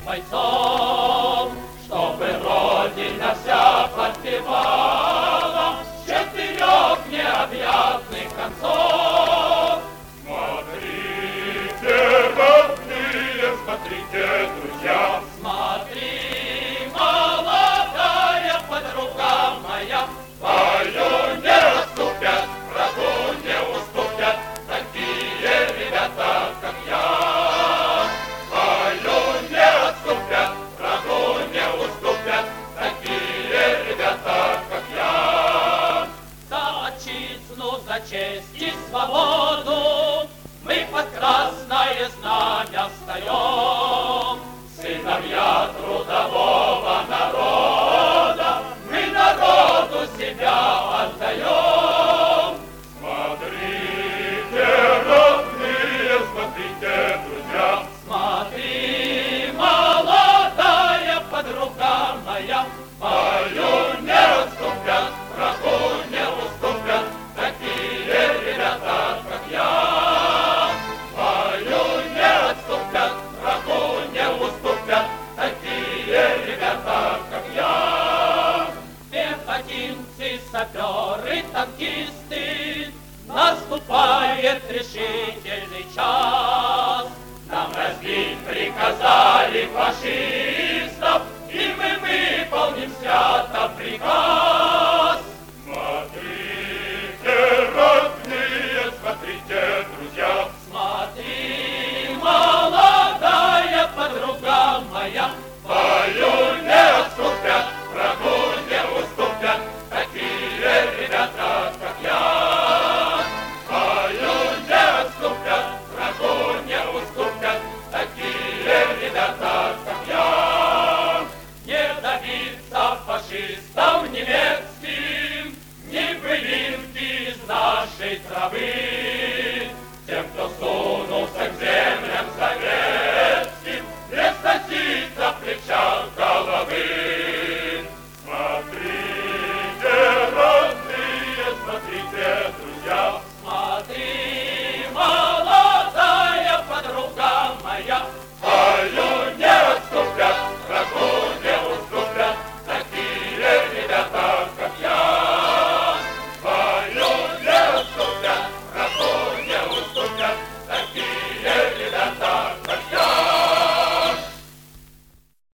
бойцов, чтобы Родина вся подпевала с 4 необъятных концов. Смотрите, родные, смотрите, друзья, Смотри, молодая подруга моя, бою не отступят, врагу не уступят такие ребята, как я. Бою не отступят, врагу не уступят такие ребята, как я. за отчизну, за честь и свободу мы под красное знамя встаем. Сыновья трудового народа, мы народу себя отдаем. Смотрите, родные, смотрите, друзья, Смотри, молодая подруга моя, бою не отступят, врагу не уступят такие ребята, как я. Бою не отступят, врагу не уступят такие ребята, как я. пехотинцы, саперы, танкисты, наступает решительный час. Нам разбить приказали фашистов, и мы выполним свято приказ.